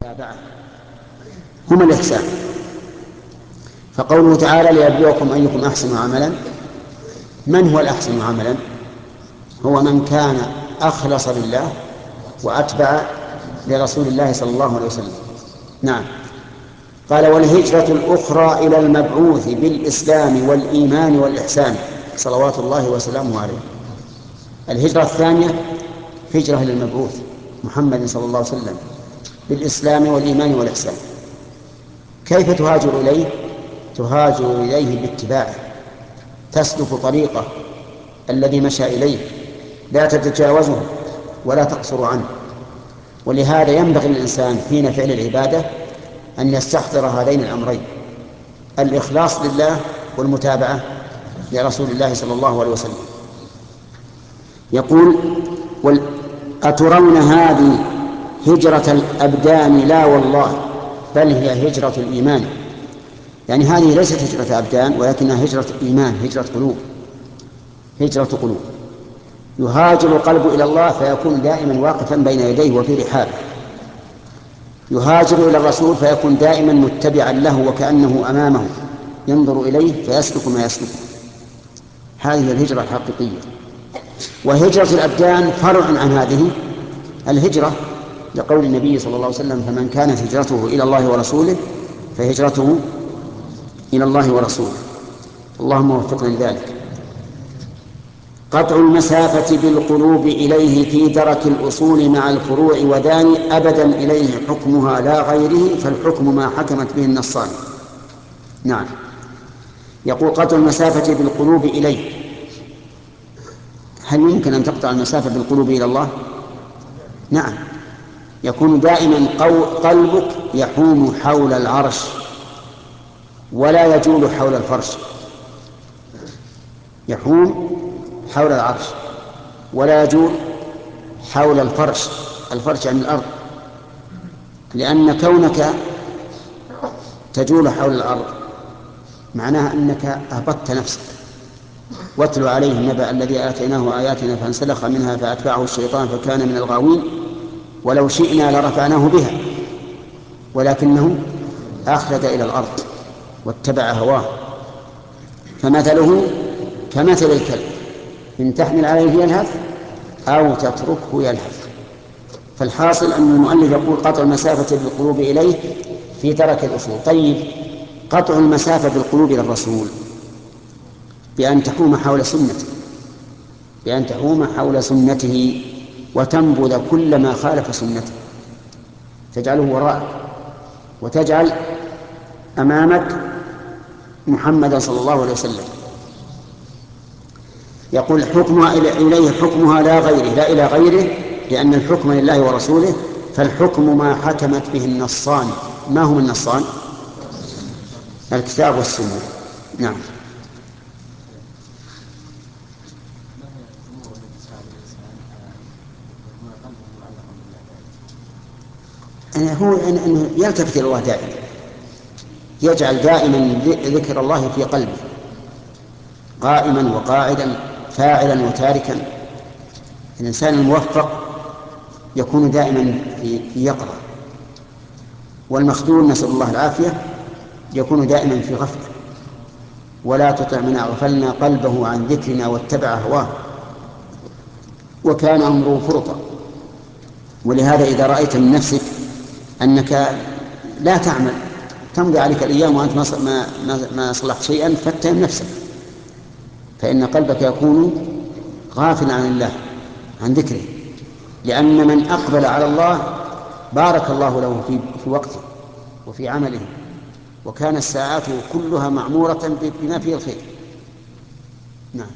والمتابعة هما الإحسان. فقوله تعالى ليبلوكم أيكم أحسن عملا، من هو الأحسن عملا؟ هو من كان أخلص لله وأتبع لرسول الله صلى الله عليه وسلم. نعم. قال والهجرة الأخرى إلى المبعوث بالإسلام والإيمان والإحسان صلوات الله وسلامه عليه. الهجرة الثانية هجرة للمبعوث محمد صلى الله عليه وسلم بالإسلام والإيمان والإحسان. كيف تهاجر إليه؟ تهاجر إليه باتباعه، تسلك طريقه الذي مشى إليه، لا تتجاوزه ولا تقصر عنه. ولهذا ينبغي للإنسان حين فعل العبادة أن يستحضر هذين الأمرين: الإخلاص لله والمتابعة لرسول الله صلى الله عليه وسلم. يقول أترون هذه هجرة الأبدان؟ لا والله، بل هي هجرة الإيمان. يعني هذه ليست هجرة أبدان ولكنها هجرة إيمان، هجرة قلوب، هجرة قلوب. يهاجر القلب إلى الله فيكون دائما واقفا بين يديه وفي رحابه، يهاجر إلى الرسول فيكون دائما متبعا له وكأنه أمامه ينظر إليه فيسلك ما يسلكه. هذه الهجرة الحقيقية. وهجرة الأبدان فرع عن هذه الهجرة، لقول النبي صلى الله عليه وسلم: فمن كانت هجرته إلى الله ورسوله فهجرته إلى الله ورسوله. اللهم وفقنا لذلك. قطع المسافة بالقلوب إليه في درك الأصول مع الفروع وداني أبدا إليه حكمها لا غيره، فالحكم ما حكمت به النصان. نعم. يقول قطع المسافة بالقلوب إليه. هل يمكن أن تقطع المسافة بالقلوب إلى الله؟ نعم. يكون دائما قلبك يحوم حول العرش ولا يجول حول الفرش، يحوم حول العرش ولا يجول حول الفرش. الفرش عن الأرض، لأن كونك تجول حول الأرض معناها أنك أهبطت نفسك. واتل عليه نبأ الذي آتيناه آياتنا فانسلخ منها فأتبعه الشيطان فكان من الغاوين ولو شئنا لرفعناه بها ولكنه أخلد إلى الأرض واتبع هواه فمثله كمثل الكلب إن تحمل عليه يلهث أو تتركه يلهث. فالحاصل أن المؤلف يقول قطع المسافة بالقلوب إليه في ترك الأصول. طيب، قطع المسافة بالقلوب إلى الرسول بأن تحوم حول سنته، بأن تحوم حول سنته وتنبذ كل ما خالف سنته، تجعله وراءك وتجعل أمامك محمدا صلى الله عليه وسلم. يقول حكمها إليه حكمها لا غيره، لا إلى غيره، لأن الحكم لله ورسوله، فالحكم ما حكمت به النصان. ما هم النصان؟ الكتاب والسنة. نعم. هو أنه يلتفت إلى الله دائما، يجعل دائما ذكر الله في قلبه، قائما وقاعدا، فاعلا وتاركا. الإنسان الموفق يكون دائما في يقظة، والمخذول نسأل الله العافية يكون دائما في غفلة. ولا تطع من أغفلنا قلبه عن ذكرنا واتبع هواه وكان أمره فرطا. ولهذا إذا رأيت من نفسك أنك لا تعمل، تمضي عليك الأيام وأنت ما صلحت شيئا، فاتهم نفسك، فإن قلبك يكون غافلا عن الله، عن ذكره. لأن من أقبل على الله بارك الله له في وقته وفي عمله، وكان الساعات كلها معمورة بما فيه الخير. نعم.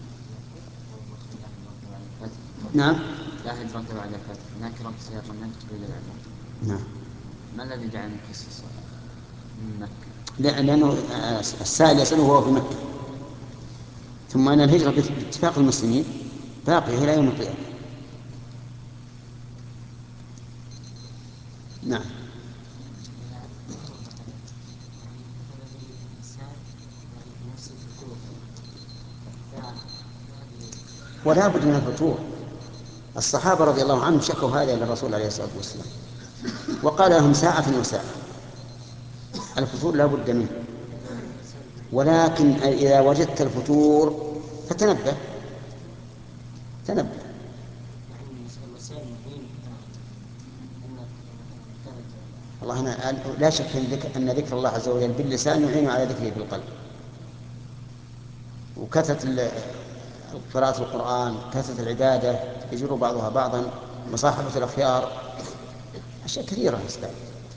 نعم. لا هجرة بعد الفتح، نكرة سياق النفي قيل العلم. نعم. ما الذي جعل نخصص من مكة؟ لأنه السائل يسأله وهو في مكة. ثم أن الهجرة باتفاق المسلمين باقية إلى يوم القيامة. نعم. ولا بد من الفتوح. الصحابة رضي الله عنهم شكوا هذا إلى الرسول عليه الصلاة والسلام وقال لهم ساعة وساعة. الفطور لا بد منه، ولكن إذا وجدت الفطور فتنبه. الله هنا لا شك أن ذكر الله عز وجل باللسان يعين على ذكره بالقلب. وكثرة قراءة القرآن، كثرة العبادة يجر بعضها بعضا، مصاحبة الأخيار، أشياء كثيرة يستعد.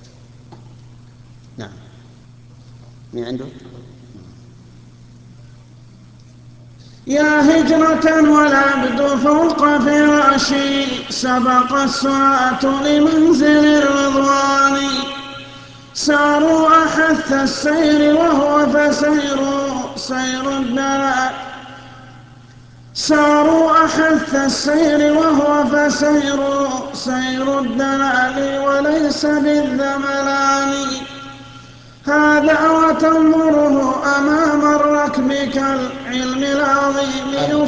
نعم. من عنده؟ يا هجرة والعبد فوق فراشي، سبق السعاة لمنزل الرضوان. ساروا أحث السير وهو فسير سير الدلال. ساروا أحث السير وهو فسير سير الدلال وليس بالذملان. هذا وتنظره أمام الركب كالعلم العظيم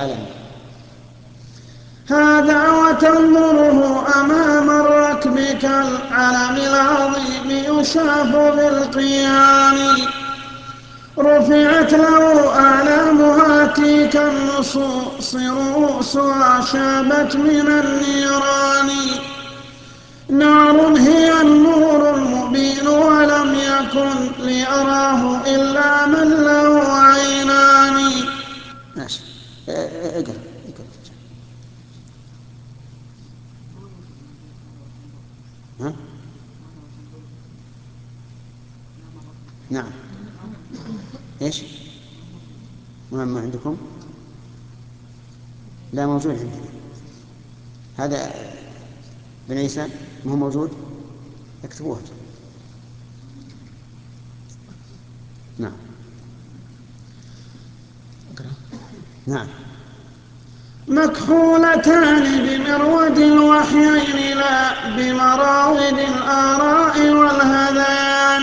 هذا وتنظره أمام الركب كالعلم العظيم يشاف بالقيان. رفعت له أعلامها تلك النصوص رؤوسها شابت من النيران. نار هي النور المبين ولم يكن ليراه إلا من له عينان. ماشي. اقرأ. ها؟ نعم. ايش؟ ما عندكم؟ لا موجود عندنا. هذا بن عيسى ما هو موجود، اكتبوها. نعم. نعم. مكحولتان بمرود الوحيين لا بمراود الآراء والهذيان.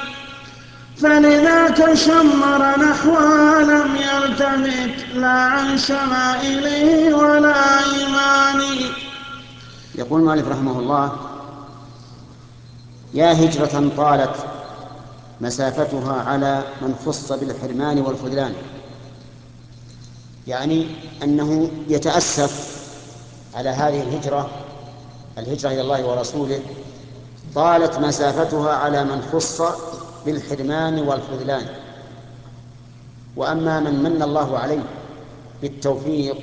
فلذاك شمر نحوها لم يلتفت لا عن شمائله ولا إيمان. يقول المؤلف رحمه الله: يا هجرة طالت مسافتها على من خص بالحرمان والخذلان. يعني أنه يتأسف على هذه الهجرة إلى الله ورسوله. طالت مسافتها على من خص بالحرمان والخذلان. وأما من الله عليه بالتوفيق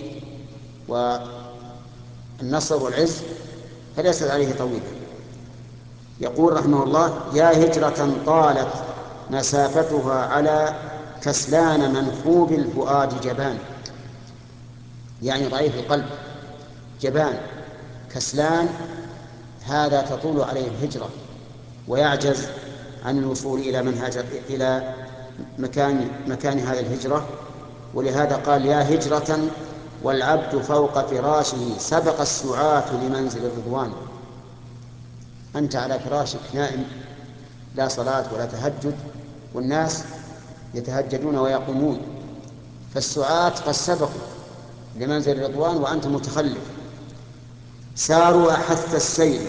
والنصر والعز فليست عليه طويلة. يقول رحمه الله: يا هجرة طالت مسافتها على كسلان منفوب الفؤاد جبان. يعني ضعيف القلب، جبان، كسلان، هذا تطول عليه الهجرة ويعجز عن الوصول إلى مكان هذه الهجرة. ولهذا قال: يا هجرة والعبد فوق فراشه سبق السعاة لمنزل الرضوان. أنت على فراشك نائم، لا صلاة ولا تهجد، والناس يتهجدون ويقومون، فالسعاة قد سبقوا لمنزل الرضوان وأنت متخلف. ساروا أحث السير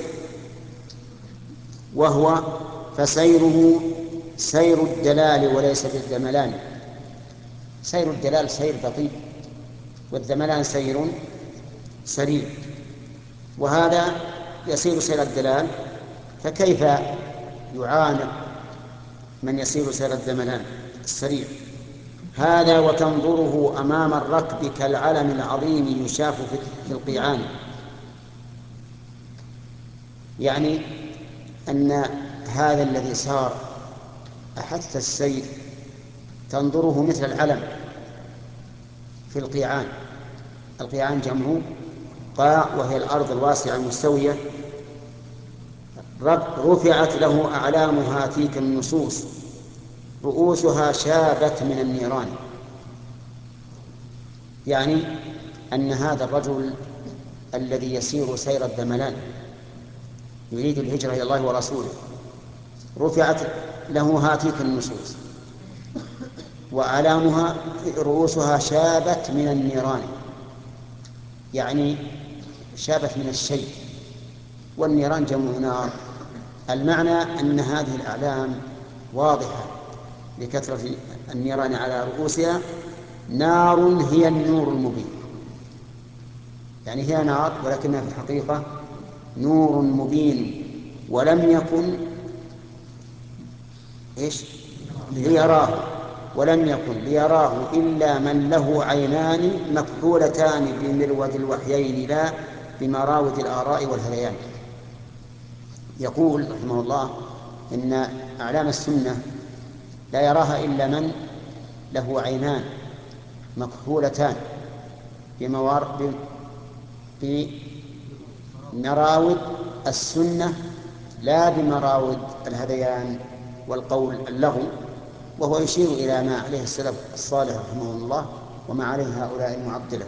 وهو فسيره سير الدلال وليس بالذملان. سير الدلال سير بطيء، والذملان سير سريع، وهذا يسير سير الدلال، فكيف يعانق من يسير سير الذملان السريع؟ هذا وتنظره أمام الركب كالعلم العظيم يشاف في القيعان. يعني أن هذا الذي سار أحث السير تنظره مثل العلم في القيعان. القيعان جمع قاع، وهي الأرض الواسعة المستوية. رفعت له أعلامها تلك النصوص رؤوسها شابت من النيران. يعني أن هذا الرجل الذي يسير سير الذملان يريد الهجرة إلى الله ورسوله، رفعت له هاتيك النصوص وأعلامها رؤوسها شابت من النيران. يعني شابت من الشيء، والنيران جمع نار، المعنى أن هذه الأعلام واضحة لكثرة النيران على رؤوسها، نار هي النور المبين، يعني هي نار ولكنها في الحقيقة نور مبين، ولم يكن ليراه، ولم يكن ليراه إلا من له عينان مكحولتان بمرود الوحيين لا بمراود الآراء والهذيان. يقول رحمه الله إن أعلام السنة لا يراها إلا من له عينان مكحولتان بمراود السنة لا بمراود الهذيان والقول اللغو، وهو يشير إلى ما عليه السلف الصالح رحمه الله وما عليه هؤلاء المعطلة.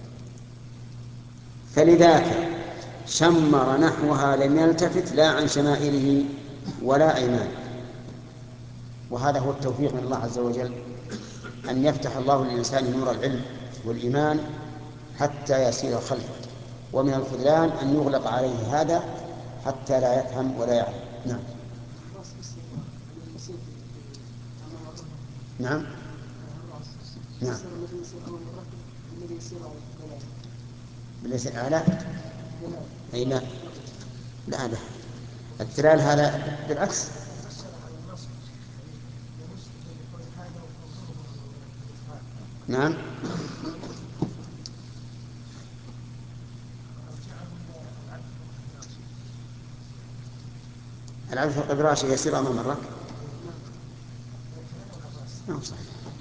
فلذاك شمر نحوها لم يلتفت لا عن شمائله ولا أيمانه. وهذا هو التوفيق من الله عز وجل، أن يفتح الله للإنسان نور العلم والإيمان حتى يسير خلفه، ومن الخذلان أن يغلق عليه هذا حتى لا يفهم ولا يعلم. نعم. نعم. نعم. باليسير أعلى. أي لا لا لا، التلال هذا بالعكس. نعم. العبد فوق فراشه يسير أمام الركب. نعم صحيح.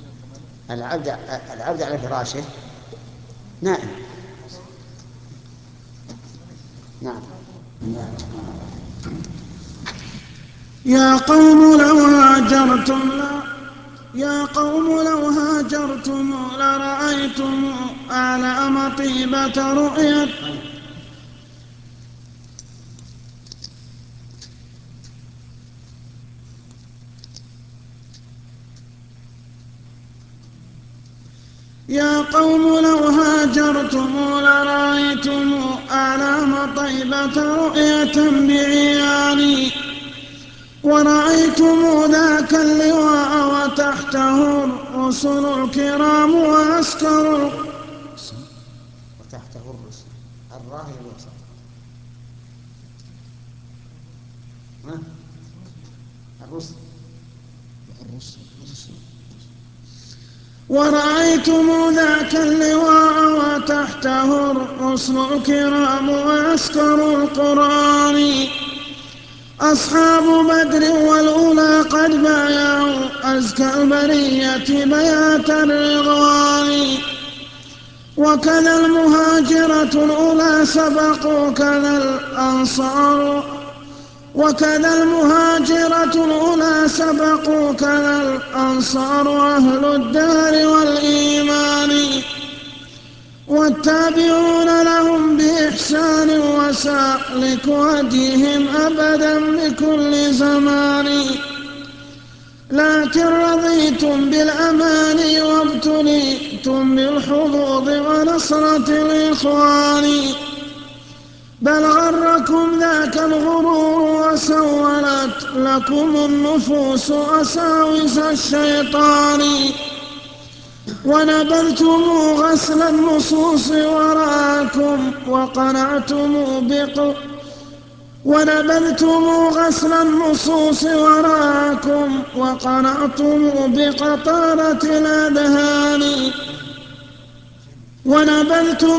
العبد على فراشه نائم. نعم. يا قوم لو هاجرتم لرأيتم أعلام طيبة رؤية. يا قوم لو هاجرتم لرأيتم أعلام طيبة رؤية بعياني، ورأيتم ذاك اللواء وتحته الرسل الكرام وعسكر. وتحته الرسل الراهي الوسط. الرسل. ورأيتم ذاك اللواء وتحته الرسل الكرام وعسكر القرآن، أصحاب بدر والأولى قد بايعوا أزكى البرية بيات الرضوان، وكذا المهاجرة الأولى سبقوا كذا الأنصار، وكذا المهاجرة الأولى سبقوا كذا الأنصار أهل الدار والإيمان، والتابعون لهم بإحسان وسالك هديهم أبدا بكل زمان. لكن رضيتم بالأمان وابتليتم بالحظوظ ونصرة الإخوان، بل غركم ذاك الغرور وسولت لكم النفوس أساوس الشيطان، ونبذتم غسل النصوص وراءكم وقنعتم بقطارة الأذهان، ونبذتم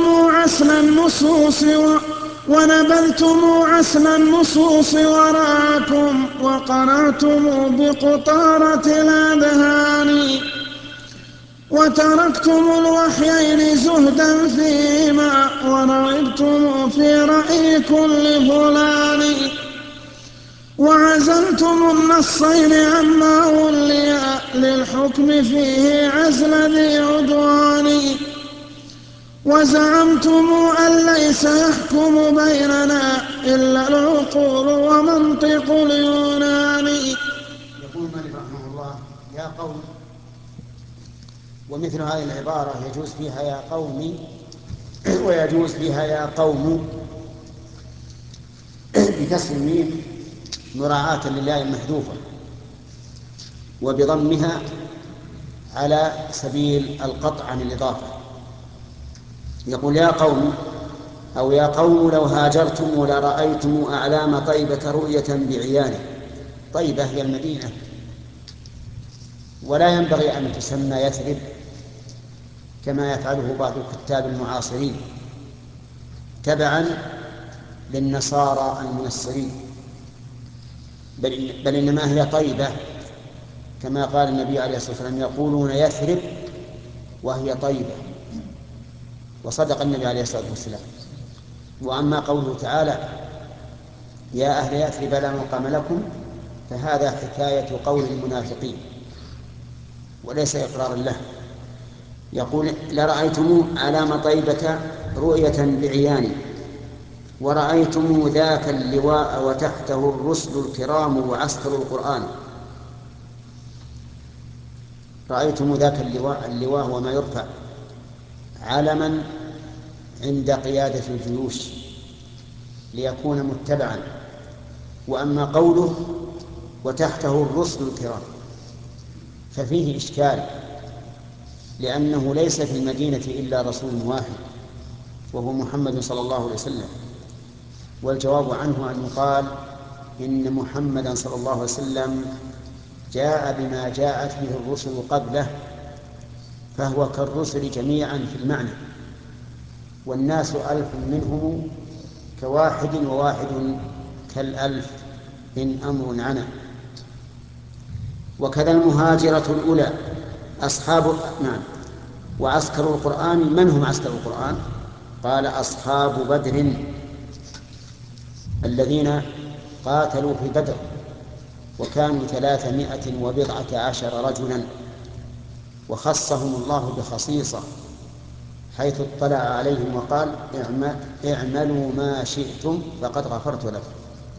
عسل النصوص وراءكم وقنعتم بقطارة الأذهان، وتركتم الوحيين زهدا فيما ورغبتم في رأي كل فلان، وعزلتم النصين عما ولي للحكم فيه عزل ذي عدوان، وزعمتم أن ليس يحكم بيننا إلا العقول ومنطق اليونان. يقول المؤلف رحمه الله: يا قوم. ومثل هذه العبارة يجوز فيها يا قومي ويجوز فيها يا قوم بكسر الميم مراعاة لله محذوفة، وبضمها على سبيل القطع عن الإضافة. يقول يا قوم أو يا قوم لو هاجرتم لرأيتم أعلام طيبة رؤية بعيانه. طيبة هي المدينة، ولا ينبغي أن تسمى يثرب كما يفعله بعض الكتاب المعاصرين تبعا للنصارى المنصرين، بل إنما هي طيبة، كما قال النبي عليه الصلاة والسلام يقولون يثرب وهي طيبة، وصدق النبي عليه الصلاة والسلام. وأما قوله تعالى يا أهل يثرب لا مقام لكم، فهذا حكاية قول المنافقين وليس إقرارا له. يقول لرأيتم علام طيبة رؤية بعيان، ورأيتم ذاك اللواء وتحته الرسل الكرام وعسكر القرآن. رأيتم ذاك اللواء هو ما يرفع علما عند قيادة الجيوش ليكون متبعا. وأما قوله وتحته الرسل الكرام ففيه إشكال، لأنه ليس في المدينة إلا رسول واحد وهو محمد صلى الله عليه وسلم، والجواب عنه أن يقال إن محمدا صلى الله عليه وسلم جاء بما جاءت به الرسل قبله، فهو كالرسل جميعا في المعنى، والناس ألف منهم كواحد وواحد كالألف إن أمر عنا. وكذا المهاجرة الأولى نعم. وعسكر القرآن من هم عسكر القرآن؟ قال أصحاب بدر الذين قاتلوا في بدر، وكانوا 310 رجلا، وخصهم الله بخصيصة حيث اطلع عليهم وقال اعملوا ما شئتم فقد غفرت لكم.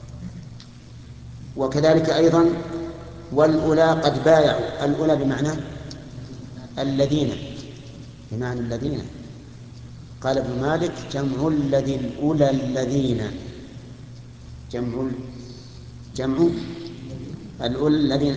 وكذلك أيضا والأولى قد بايعوا، الأولى بمعنى الذين، بمعنى الذين. قال ابن مالك جمع الذي الأولى الذين، جمع الأولى الذين،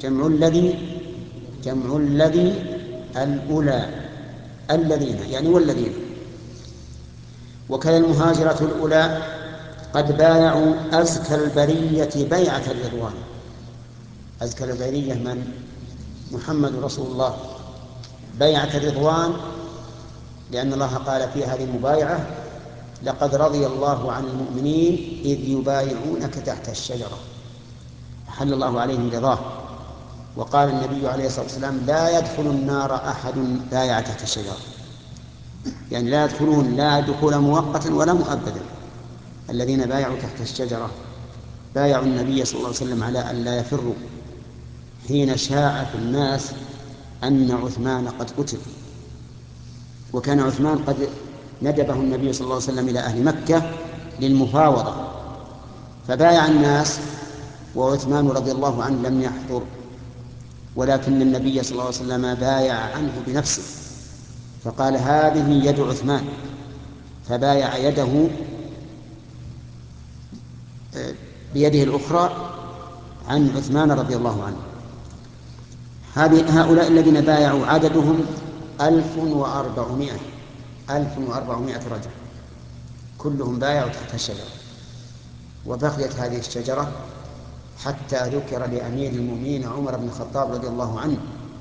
جمع الذي الأولى الذين يعني والذين. وكذا المهاجرة الأولى قد بايعوا أزكى البرية بيعة الرضوان. أزكى البرية من؟ محمد رسول الله، بيعة الرضوان، لأن الله قال في هذه المبايعة لقد رضي الله عن المؤمنين إذ يبايعونك تحت الشجرة، أحل الله عليهم رضاه. وقال النبي عليه الصلاة والسلام لا يدخل النار أحد بايع تحت الشجرة، يعني لا يدخلون لا دخول مؤقتا ولا مؤبدا. الذين بايعوا تحت الشجرة بايعوا النبي صلى الله عليه وسلم على أن لا يفروا حين شاع في الناس أن عثمان قد قتل، وكان عثمان قد ندبه النبي صلى الله عليه وسلم إلى أهل مكة للمفاوضة، فبايع الناس وعثمان رضي الله عنه لم يحضر، ولكن النبي صلى الله عليه وسلم بايع عنه بنفسه فقال هذه يد عثمان، فبايع يده بيده الأخرى عن عثمان رضي الله عنه. هؤلاء الذين بايعوا عددهم 1400 رجل، كلهم بايعوا تحت الشجرة. وبقيت هذه الشجرة حتى ذكر لأمير المؤمنين عمر بن الخطاب رضي الله عنه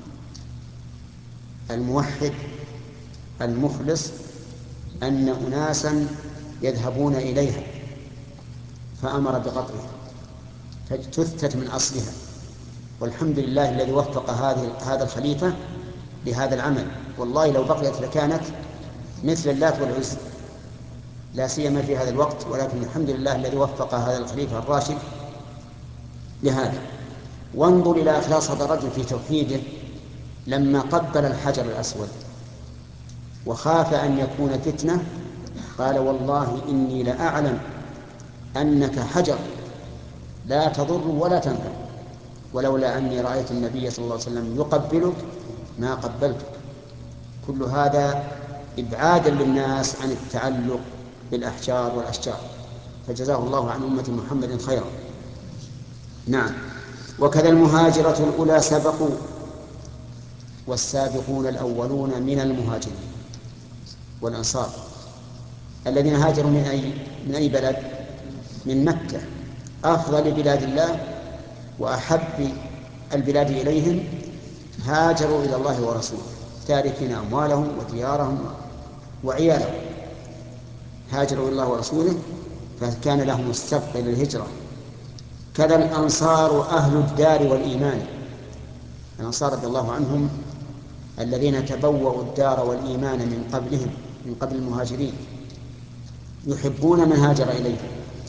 الموحد المخلص أن أناسا يذهبون إليها، فأمر بقطعها فاجتثت من أصلها. والحمد لله الذي وفق هذا الخليفة لهذا العمل، والله لو بقيت لكانت مثل اللات والعزى لا سيما في هذا الوقت، ولكن الحمد لله الذي وفق هذا الخليفة الراشد لهذا. وانظر إلى إخلاص هذا الرجل في توحيده لما قبل الحجر الأسود وخاف أن يكون فتنة قال والله إني لأعلم أنك حجر لا تضر ولا تنفع، ولولا أني رأيت النبي صلى الله عليه وسلم يقبلك ما قبلتك. كل هذا إبعادا للناس عن التعلق بالأحجار والأشجار، فجزاه الله عن أمة محمد خيرا. نعم. وكذا المهاجرة الأولى سبقوا، والسابقون الأولون من المهاجرين والأنصار الذين هاجروا من أي بلد؟ من مكة، أفضل بلاد الله وأحب البلاد إليهم، هاجروا إلى الله ورسوله تاركين أموالهم وديارهم وعيالهم، هاجروا إلى الله ورسوله فكان لهم السبق إلى الهجرة. كذا الأنصار أهل الدار والإيمان، الأنصار رضي الله عنهم الذين تبوأوا الدار والإيمان من قبلهم، من قبل المهاجرين، يحبون من هاجر إليهم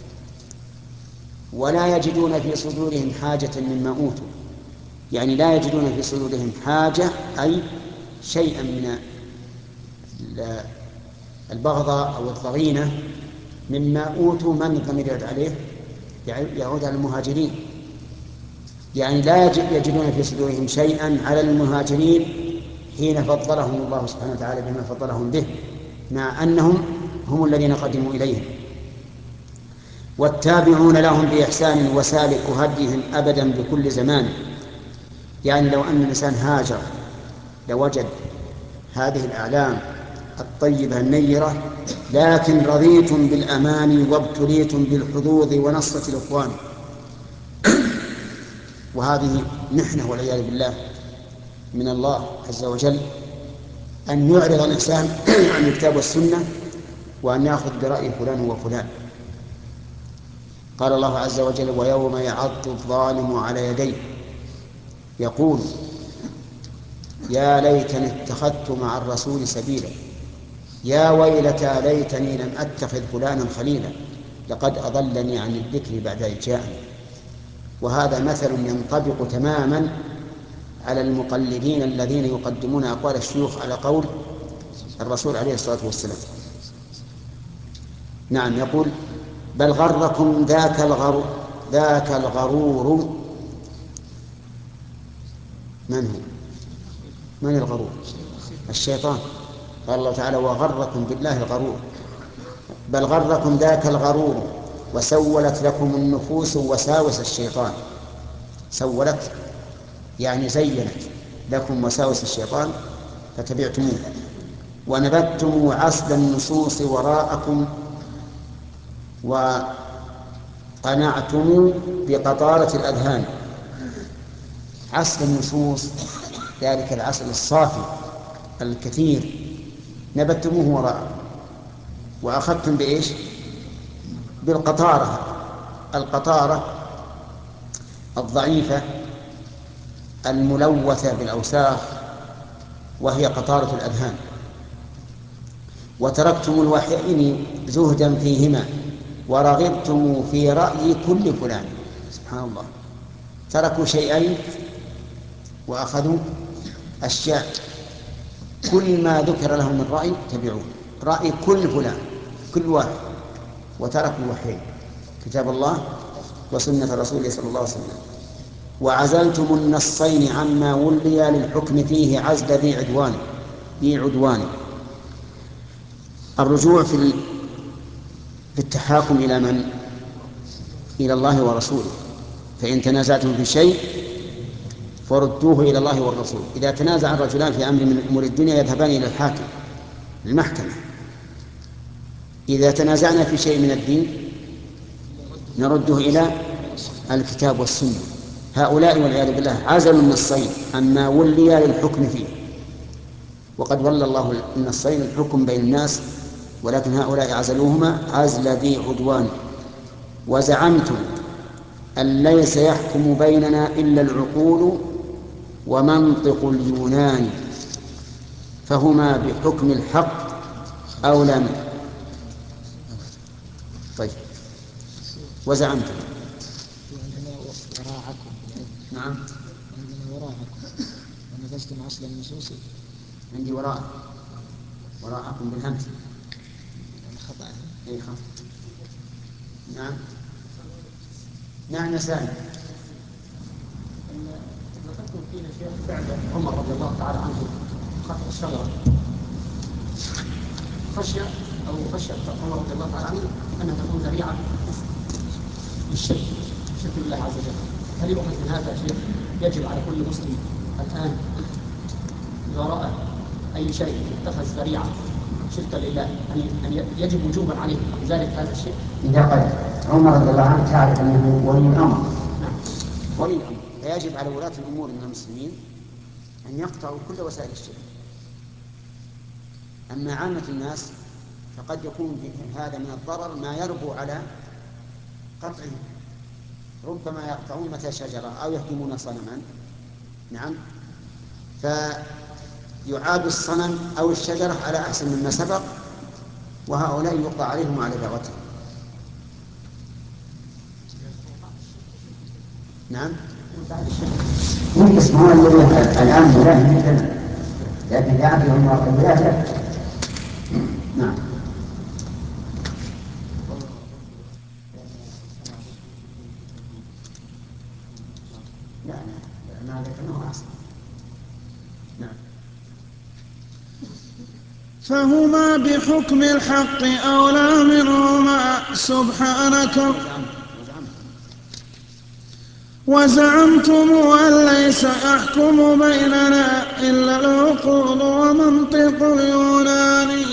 ولا يجدون في صدورهم حاجة مما أوتوا، يعني لا يجدون في صدورهم حاجة أي شيئا من البغضاء أو الضغينة مما أوتوا. من الضمير يعود عليه؟ يعود على المهاجرين، يعني لا يجدون في صدورهم شيئا على المهاجرين حين فضلهم الله سبحانه وتعالى بما فضلهم به، مع أنهم هم الذين قدموا إليهم. والتابعون لهم بإحسان وسالك هديهم أبدا بكل زمان، يعني لو أن الإنسان هاجر لوجد هذه الأعلام الطيبة النيرة، لكن رضيتم بالأمان وابتليتم بالحظوظ ونصرة الإخوان، وهذه محنة والعياذ بالله من الله عز وجل، أن يعرض الإنسان عن الكتاب والسنة وأن يأخذ برأي فلان وفلان. قال الله عز وجل: ويوم يعض الظالم على يديه يقول يا ليتني اتخذت مع الرسول سبيلا، يا ويلتى ليتني لم أتخذ فلانا خليلا، لقد أضلني عن الذكر بعد إذ جاءني. وهذا مثل ينطبق تماما على المقلدين الذين يقدمون أقوال الشيوخ على قول الرسول عليه الصلاة والسلام. نعم. يقول: بل غركم ذاك الغرور. من هو؟ من الغرور؟ الشيطان. قال الله تعالى: وغركم بالله الغرور. بل غركم ذاك الغرور وسولت لكم النفوس وساوس الشيطان. سولت يعني زينت لكم وساوس الشيطان فتبعتموه، ونبذتم عسل النصوص وراءكم، وقنعتم بقطارة الأذهان. عسل النصوص ذلك العسل الصافي الكثير نبذتموه وراءكم، وأخذتم بإيش؟ بالقطارة، القطارة الضعيفة الملوثة بالأوساخ، وهي قطارة الأذهان. وتركتم الوحيين زهدا فيهما، ورغبتم في رأي كل فلان. سبحان الله، تركوا شيئين وأخذوا أشياء، كل ما ذكر لهم من رأي تبعوه، رأي كل فلان كل واحد، وتركوا الوحيين كتاب الله وسنة رسوله صلى الله عليه وسلم. وعزلتم النصين عما ولي للحكم فيه عزل ذي عدوان. الرجوع في التحاكم إلى من؟ إلى الله ورسوله. فإن تنازعتم في شيء فردوه إلى الله والرسول. إذا تنازع الرجلان في أمر من أمور الدنيا يذهبان إلى الحاكم، المحكمة. إذا تنازعنا في شيء من الدين نرده إلى الكتاب والسنة. هؤلاء والعياذ بالله عزلوا النصين عما ولي للحكم فيه، وقد ولى الله النصين الحكم بين الناس، ولكن هؤلاء عزلوهما عزل ذي عدوان. وزعمتم أن ليس يحكم بيننا إلا العقول ومنطق اليونان، فهما بحكم الحق أولى منه. طيب. وزعمتم وراءكم. نعم. عندنا وراءكم ونبذتم أصل النصوص. عندي وراءكم بالهمس. خطأ. أي خطأ. نعم. نعم يا سالم. ذكرتم فينا شيء فعل عمر رضي الله تعالى عنه خطأ الشجرة، خشية عمر رضي الله تعالى عنه أنها تكون ذريعة للشرك بالله عز وجل. هل مثل هذا شيء يجب على كل مسلم الآن إذا رأى أي شيء اتخذ ذريعة شركا لله أن يجب وجوبا عليه ذلك هذا الشيء؟ إذا قد عمر رضي الله عنه تعرف أنه ولي الأمر. ولي الأمر فيجب على ولاة الأمور من المسلمين أن يقطعوا كل وسائل الشرك. أما عامة الناس فقد يكون هذا من الضرر ما يربو على قطعه، ربما يقطعون متى شجرة أو يهدمون صنما، نعم، فيعاد الصنم أو الشجرة على أحسن مما سبق، وهؤلاء يوقع عليهم على دعوتهم. نعم، يسمعون الآن ولاة مثلنا، لكن دعوتهم الولاة لا. نعم. لا ما ذكرناه أحسن. نعم. فهما بحكم الحق أولى منهما سبحانك. وزعمتم أن ليس يحكم بيننا إلا العقول ومنطق اليونان.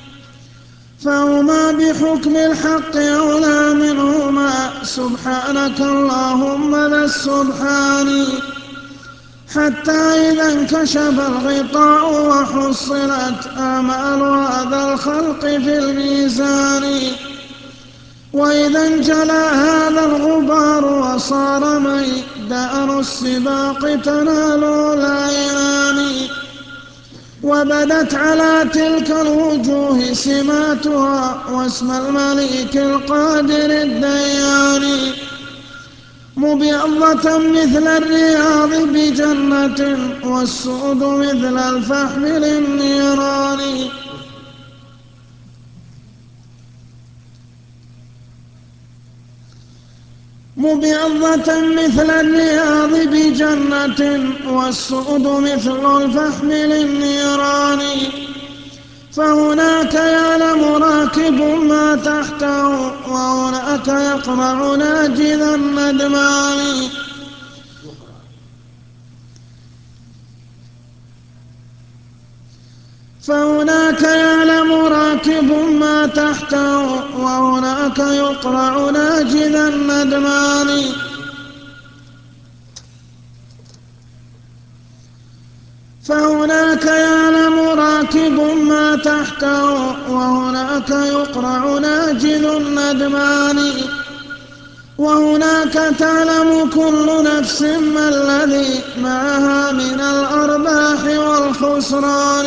فهما بحكم الحق أولى منهما سبحانك اللهم ذا السبحان. حتى إذا انكشف الغطاء وحصلت آمال هذا الخلق في الميزان، وإذا انجلى هذا الغبار وصار ميدان السباق تنال العينان، وبدت على تلك الوجوه سماتها واسم المليك القادر الديان، مبيضة مثل الرياض بجنة والسود مثل الفحم للنيران. مبيضة مثل الرياض بجنة والسود مثل الفحم للنيران. فهناك يعلم راكب ما تحته وهناك يقرع ناجذ الندمان. فهناك يعلم راكب ما تحته وهناك يقرع ناجذ الندمان. فهناك يعلم راكب ما تحته وهناك يقرع ناجذ الندمان. وهناك تعلم كل نفس ما الذي معها من الأرباح والخسران.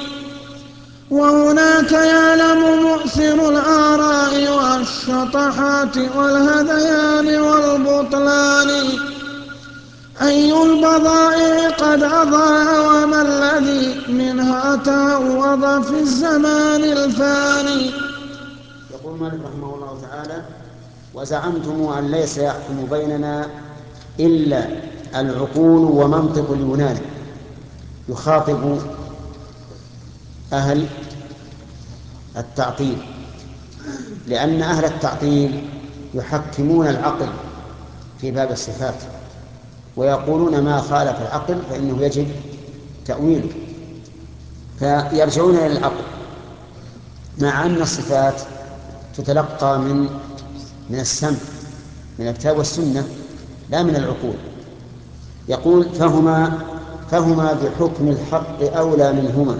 وهناك يعلم مؤثر الآراء والشطحات والهذيان والبطلان. أي البضائع قد أضاع وما الذي منها تعوض في الزمان الفاني. يقول مالك رحمه الله تعالى: وزعمتم أن ليس يحكم بيننا إلا العقول ومنطق اليونان. يخاطب أهل التعطيل، لأن أهل التعطيل يحكمون العقل في باب الصفات، ويقولون ما خالف العقل فإنه يجب تأويله، فيرجعون إلى العقل، مع أن الصفات تتلقى من السمع، من الكتاب والسنة، لا من العقول. يقول فهما بحكم الحق أولى منهما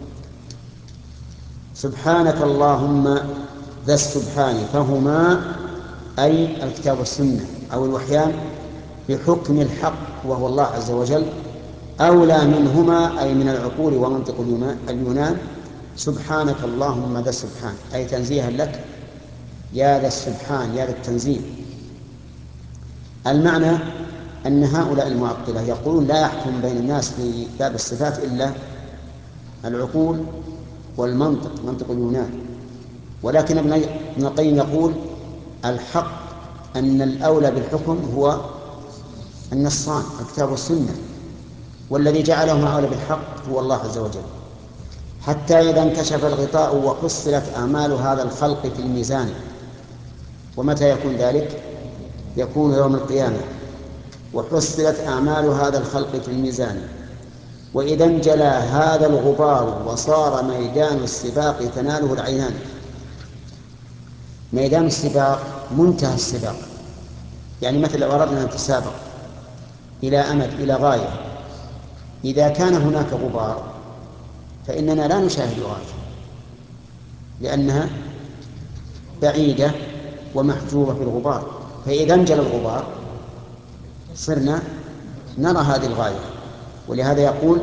سبحانك اللهم ذا السبحان. فهما أي الكتاب والسنة أو الوحيان بحكم الحق وهو الله عز وجل أولى منهما أي من العقول ومنطق اليونان. سبحانك اللهم ذا السبحان أي تنزيها لك يا ذا السبحان، يا ذا التنزيه. المعنى أن هؤلاء المعطلة يقولون لا يحكم بين الناس في باب الصفات إلا العقول والمنطق، منطق اليونان. ولكن ابن القيم يقول الحق أن الأولى بالحكم هو النصان، الكتاب والسنة، والذي جعلهم أولى بالحق هو الله عز وجل. حتى إذا انكشف الغطاء وحصلت أعمال هذا الخلق في الميزان. ومتى يكون ذلك؟ يكون يوم القيامة، وحصلت أعمال هذا الخلق في الميزان. وإذا انجلى هذا الغبار وصار ميدان السباق تناله العينان. ميدان السباق منتهى السباق، يعني مثل لو أردنا أن نتسابق إلى أمد إلى غاية، إذا كان هناك غبار فإننا لا نشاهد غاية لأنها بعيدة ومحجوبة بالغبار، فإذا انجلى الغبار صرنا نرى هذه الغاية. ولهذا يقول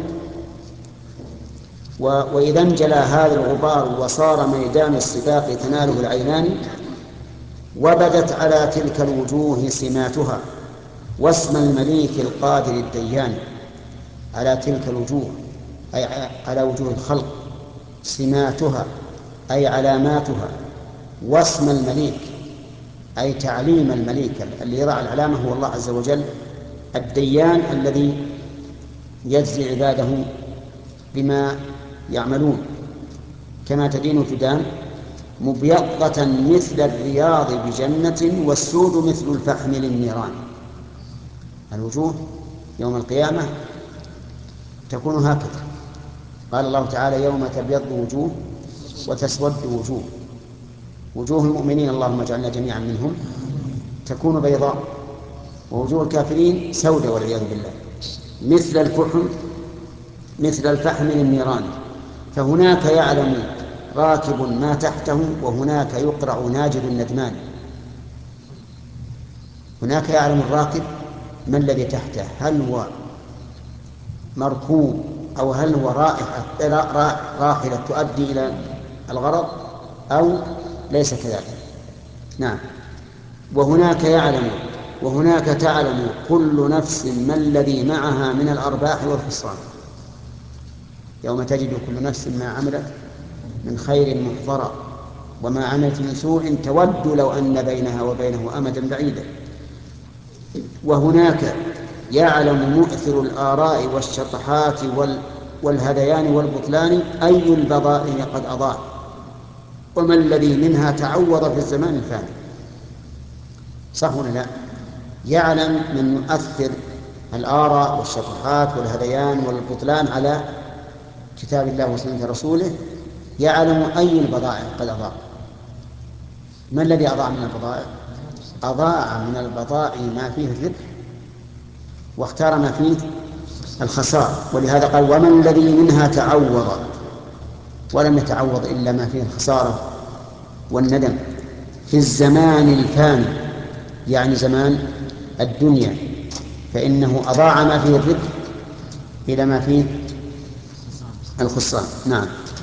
وإذا انجلى هذا الغبار وصار ميدان السباق تناله العينان وبدت على تلك الوجوه سماتها واسم المليك القادر الديان. على تلك الوجوه أي على وجوه الخلق، سماتها أي علاماتها، واسم المليك أي تعليم المليك اللي يضع العلامة هو الله عز وجل، الديان الذي يجزي عباده بما يعملون. كما تدين تدان مبيضة مثل الرياض بجنة والسود مثل الفحم للنيران. الوجوه يوم القيامة تكون هكذا. قال الله تعالى يوم تبيض وجوه وتسود وجوه. وجوه المؤمنين اللهم اجعلنا جميعا منهم تكون بيضاء، ووجوه الكافرين سوداء والعياذ بالله مثل الفحم للنيران. فهناك يعلم راكب ما تحته وهناك يقرع ناجد الندمان. هناك يعلم الراكب ما الذي تحته، هل هو مركوب أو هل هو راحلة تؤدي إلى الغرض أو ليس كذلك. نعم. وهناك تعلم كل نفس ما الذي معها من الأرباح والخسران. يوم تجد كل نفس ما عملت من خير محضرا وما عملت من سوء تود لو أن بينها وبينه أمدا بعيدا. وهناك يعلم مؤثر الآراء والشطحات والهذيان والبطلان أي البضائع قد أضاع وما الذي منها تعوض في الزمان الفاني. صح ولا لا؟ يعلم من يؤثر الآراء والشطحات والهذيان والبطلان على كتاب الله وسنة رسوله، يعلم أي البضائع قد أضاع. ما الذي أضاع من البضائع؟ أضاع من البضائع ما فيه الربح واختار ما فيه الخسارة. ولهذا قال وما الذي منها تعوض، ولم يتعوض إلا ما فيه الخسارة والندم في الزمان الفاني، يعني زمان الدنيا، فإنه أضاع ما فيه الربح إلى ما فيه الخسران. نعم.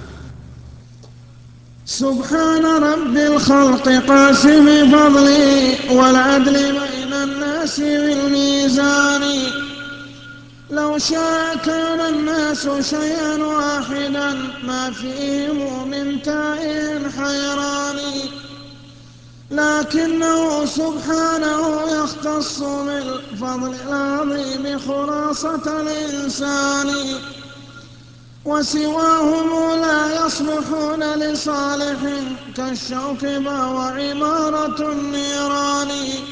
سبحان رب الخلق قاسم فضلي والعدل بين الناس بالميزان. لو شاء كان الناس شيئا واحدا ما فيهم من تائه حيران، لكنه سبحانه يختص بالفضل العظيم خلاصة الإنسان، وسواهم لا يصلحون لصالح كالشوك وعمارة النيران.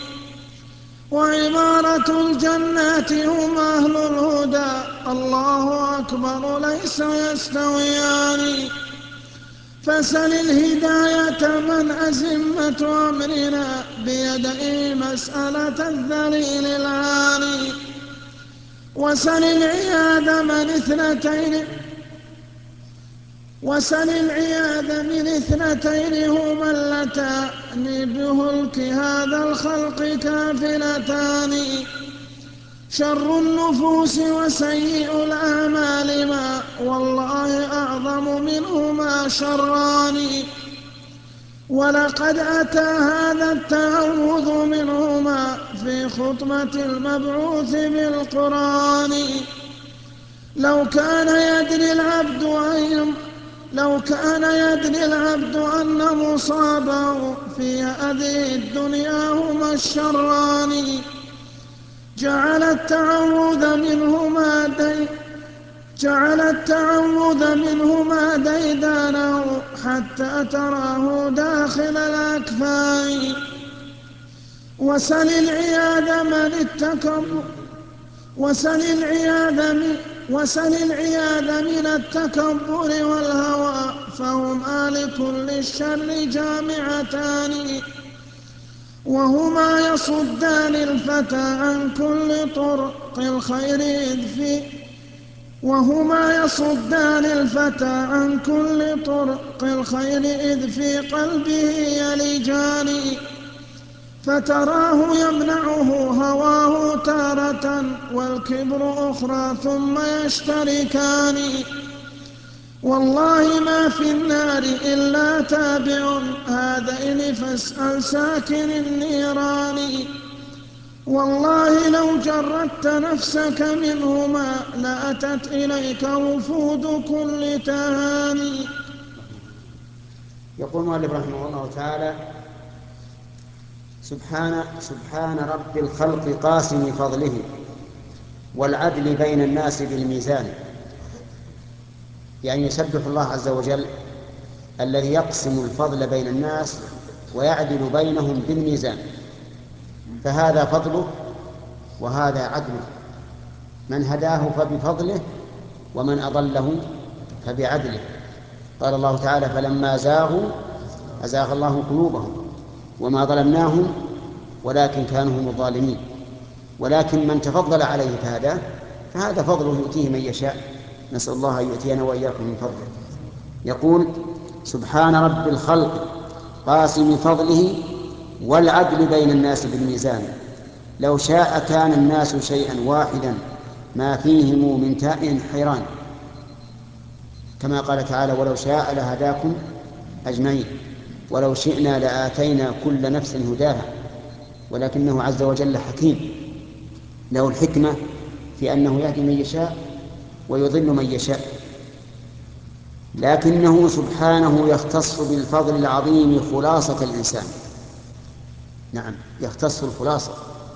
وعمارة الجنات هم أهل الهدى الله أكبر ليس يستويان. فسل الهداية من أزمة أمرنا بيده مسألة الذليل العاني. وسل العياذ من اثنتين هما اللتان بهلك هذا الخلق كافلتان. شر النفوس وسيء الأعمال ما والله أعظم منهما شران. ولقد أتى هذا التعوذ منهما في خطبة المبعوث بالقرآن. لو كان يدري العبد أن مصابه في هذه الدنيا هما الشران جعل التعوذ منهما ديدانه حتى تراه داخل الأكفان. وسل العياذ من وسل العياذ من التكبر والهوى، فهما لكل الشر جامعتان، وهما يصدان الفتى عن كل طرق الخير إذ في قلبه يلجان، فتراه يمنعه هواه تارة والكبر أخرى ثم يشتركان، والله ما في النار إلا تابع هذين فاسأل ساكن النيران، والله لو جردت نفسك منهما لأتت إليك وفود كل تهاني. يقول المؤلف رحمه الله تعالى: سبحان رب الخلق قاسم فضله والعدل بين الناس بالميزان. يعني يسبح الله عز وجل الذي يقسم الفضل بين الناس ويعدل بينهم بالميزان، فهذا فضله وهذا عدله، من هداه فبفضله ومن أضله فبعدله. قال الله تعالى: فلما زاغوا أزاغ الله قلوبهم وما ظلمناهم ولكن كانوا هم الظالمين، ولكن من تفضل عليه فهداه فهذا فضله يؤتيه من يشاء، نسأل الله أن يؤتينا وإياكم من فضله. يقول: سبحان رب الخلق قاسم فضله والعدل بين الناس بالميزان، لو شاء كان الناس شيئا واحدا ما فيهم من تائه حيران، كما قال تعالى: ولو شاء لهداكم أجمعين ولو شئنا لآتينا كل نفس هداها، ولكنه عز وجل حكيم له الحكمة في أنه يهدي من يشاء ويضل من يشاء، لكنه سبحانه يختص بالفضل العظيم خلاصة الإنسان. نعم، يختص الخلاصة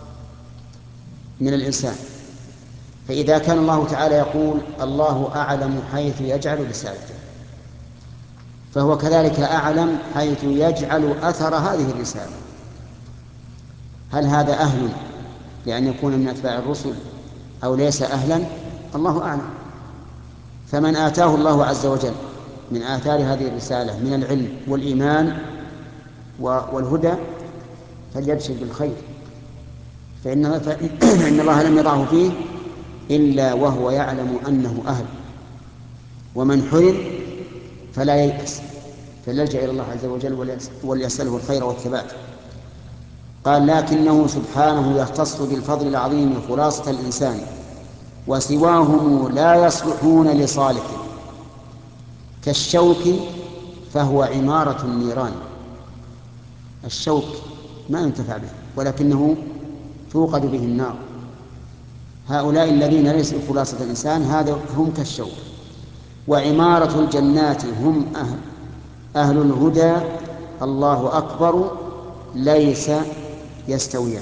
من الإنسان، فإذا كان الله تعالى يقول: الله أعلم حيث يجعل رسالته، فهو كذلك أعلم حيث يجعل أثر هذه الرسالة. هل هذا أهل لأن يكون من أتباع الرسل أو ليس أهلا؟ الله أعلم. فمن آتاه الله عز وجل من آثار هذه الرسالة من العلم والإيمان والهدى فليبشر بالخير، فإن الله لم يضعه فيه إلا وهو يعلم أنه أهل، ومن حرم فلا ييأس فليلجأ إلى الله عز وجل وليسأله الخير والثبات. قال: لكنه سبحانه يختص بالفضل العظيم خلاصة الإنسان وسواهم لا يصلحون لصالحه، كالشوك فهو عمارة النيران. الشوك ما ينتفع به ولكنه توقد به النار. هؤلاء الذين ليسوا خلاصة الإنسان هذا هم كالشوك. وعمارة الجنات هم أهل الهدى الله أكبر ليس يستويان.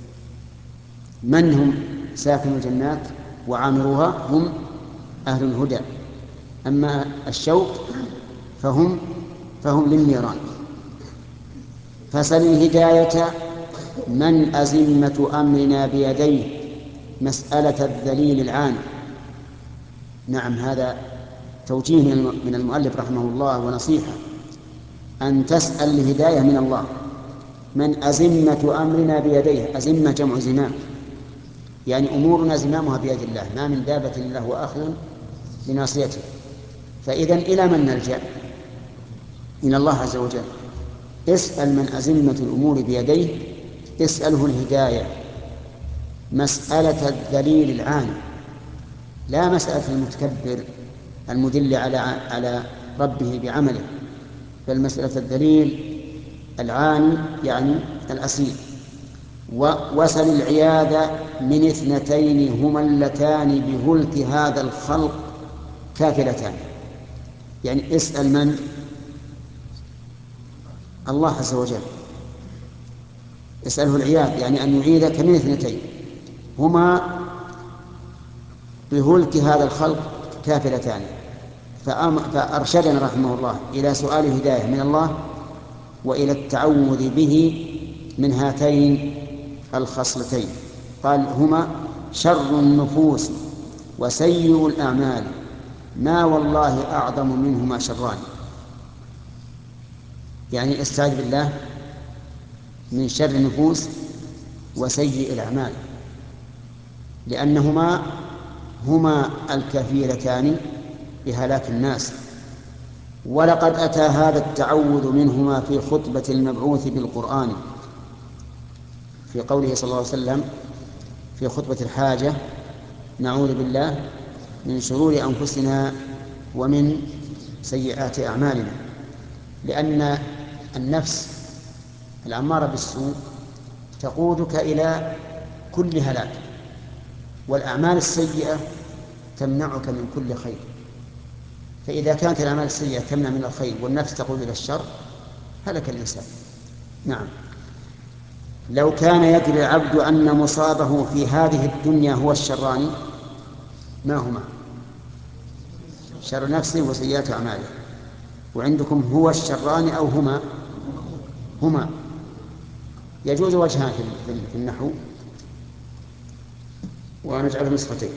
من هم ساكن الجنات وعامروها؟ هم أهل الهدى، أما الشوك فهم للنيران. فسل الهداية من أزمة أمرنا بيديه مسألة الذليل العاني. نعم، هذا توجيه من المؤلف رحمه الله ونصيحة، أن تسأل الهداية من الله. من أزمة أمرنا بيديه، أزمة جمع زمام، يعني أمورنا زمامها بيد الله، ما من دابة إلا هو آخذ بناصيته. فإذا إلى من نلجأ؟ إلى الله عز وجل. اسأل من أزمة الأمور بيديه، اسأله الهداية، مسألة الذليل العاني، لا مسألة المتكبر المدل على ربه بعمله، بل مسألة الذليل العاني يعني الأسير. وسل العياذ من اثنتين هما اللتان بهلك هذا الخلق كافلتان. يعني اسأل من؟ الله عز وجل، اسأله العياذ يعني أن يعيذك من اثنتين هما بهلك هذا الخلق كافلتان. فأرشدنا رحمه الله إلى سؤال الهداية من الله وإلى التعوذ به من هاتين الخصلتين. قال: هما شر النفوس وسيء الأعمال ما والله أعظم منهما شران. يعني استعذ بالله من شر النفوس وسيء الأعمال، لأنهما هما الكفيلتان بهلاك الناس. ولقد أتى هذا التعوذ منهما في خطبة المبعوث بالقرآن في قوله صلى الله عليه وسلم في خطبة الحاجة: نعوذ بالله من شرور أنفسنا ومن سيئات أعمالنا. لأن النفس الأمارة بالسوء تقودك إلى كل هلاك، والأعمال السيئة تمنعك من كل خير. فإذا كانت الأعمال السيئة تمنع من الخير والنفس تقود إلى الشر هلك الإنسان. نعم. لو كان يدري العبد أن مصابه في هذه الدنيا هو الشران، ما هما؟ شر نفسه وسيئات أعماله. وعندكم هو الشران أو هما؟ هما. يجوز وجهان في النحو، ونجعل نسختين.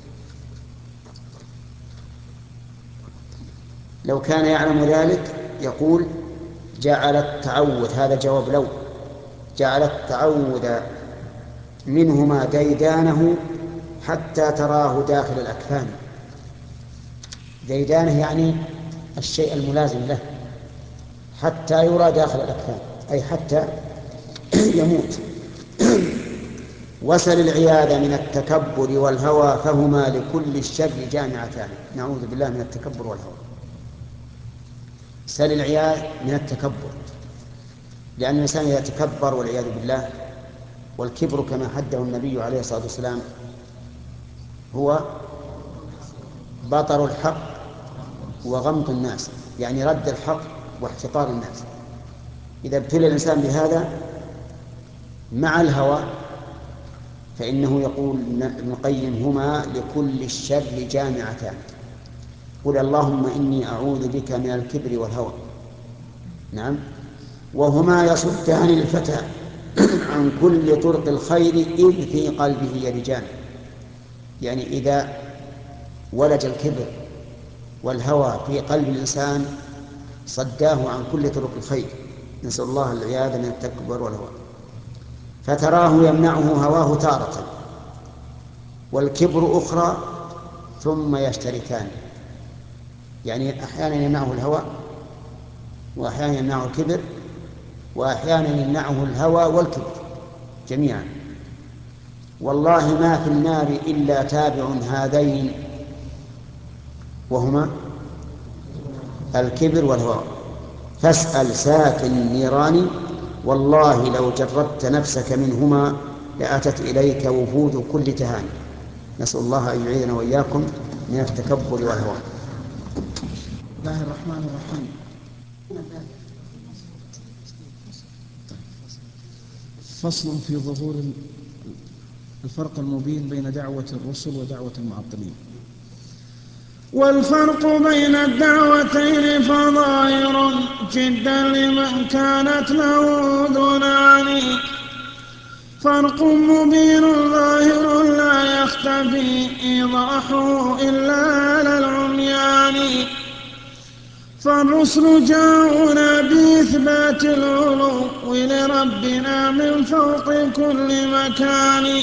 لو كان يعلم ذلك يقول: جعل التعوذ، هذا جواب لو، جعل التعوذ منهما ديدانه حتى تراه داخل الأكفان. ديدانه يعني الشيء الملازم له، حتى يرى داخل الأكفان أي حتى يموت. وسل العياذ من التكبر والهوى فهما لكل الشر جامعتان. نعوذ بالله من التكبر والهوى. سل العياذ من التكبر، لأن الإنسان يتكبر والعياذ بالله. والكبر كما حده النبي عليه الصلاة والسلام هو بطر الحق وغمط الناس، يعني رد الحق واحتقار الناس. إذا ابتلى الإنسان بهذا مع الهوى فإنه يقول ابن القيم: هما لكل الشر جامعتان. قل اللهم إني أعوذ بك من الكبر والهوى. نعم. وهما يصدان الفتى عن كل طرق الخير إذ في قلبه يلجان. يعني إذا ولج الكبر والهوى في قلب الإنسان صداه عن كل طرق الخير، نسأل الله العياذ من التكبر والهوى. فتراه يمنعه هواه تارة والكبر أخرى ثم يشتركان. يعني أحيانا يمنعه الهوى، وأحيانا يمنعه الكبر، وأحيانا يمنعه الهوى والكبر جميعا. والله ما في النار إلا تابع هذين، وهما الكبر والهوى. فاسأل ساكن النيران والله لو جردت نفسك منهما لأتت إليك وفود كل تهاني. نسأل الله أن يعيذنا وإياكم من التكبر والهوى. بسم الله الرحمن الرحيم. فصل في ظهور الفرق المبين بين دعوة الرسل ودعوة المعطلين. والفرق بين الدعوتين فظاهر جدا لمن كانت له أذنان. فرق مبين ظاهر لا يختفي إيضاحه إلا على العميان. فالرسل جاءونا بإثبات العلو لربنا من فوق كل مكان،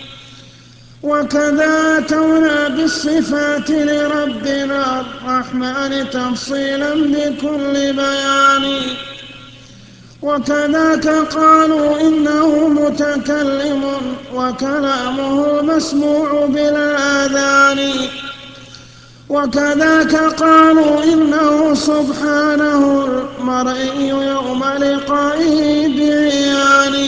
وكذا أتونا بالصفات لربنا الرحمن تفصيلا بكل بيان. وكذاك قالوا إنه متكلم وكلامه مسموع بالآذان. وكذاك قالوا إنه سبحانه المرئي يوم لقائه بعيان.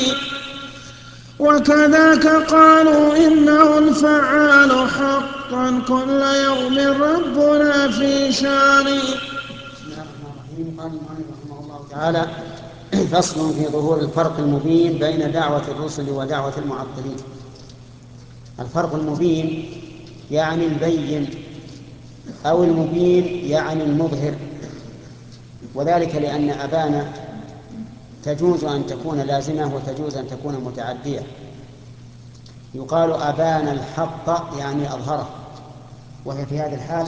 وكذاك قالوا إنه الفعال حقا كل يوم ربنا في شان. بسم الله الرحمن الرحيم. قال المؤلف رحمه الله تعالى: فصل في ظهور الفرق المبين بين دعوة الرسل ودعوة المعطلين. الفرق المبين يعني البين، أو المبين يعني المظهر، وذلك لأن أبان تجوز أن تكون لازمة وتجوز أن تكون متعدية. يقال أبان الحق يعني أظهره، وهي في هذه الحال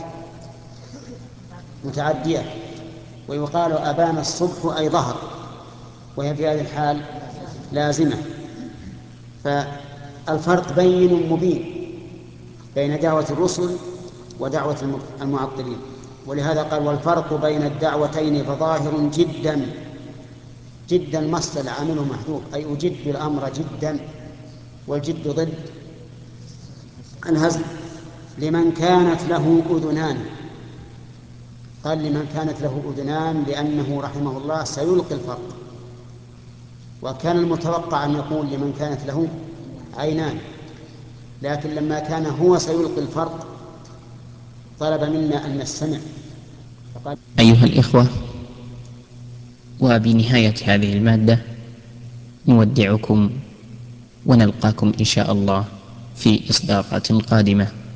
متعدية. ويقال أبان الصبح أي ظهر، وهي في هذه الحال لازمة. فالفرق بين مبين بين دعوة الرسل ودعوة المعطلين. ولهذا قال والفرق بين الدعوتين فظاهر جدا. جدا مصدر عامله محذوف، أي أجد الأمر جدا، والجد ضد الهزل. لمن كانت له أذنان، قال لمن كانت له أذنان لأنه رحمه الله سيلقي الفرق، وكان المتوقع أن يقول لمن كانت له عينان، لكن لما كان هو سيلقي الفرق طلب منا أن نستمع فقال أيها الإخوة، وبنهاية هذه المادة نودعكم ونلقاكم إن شاء الله في إصداقات قادمة.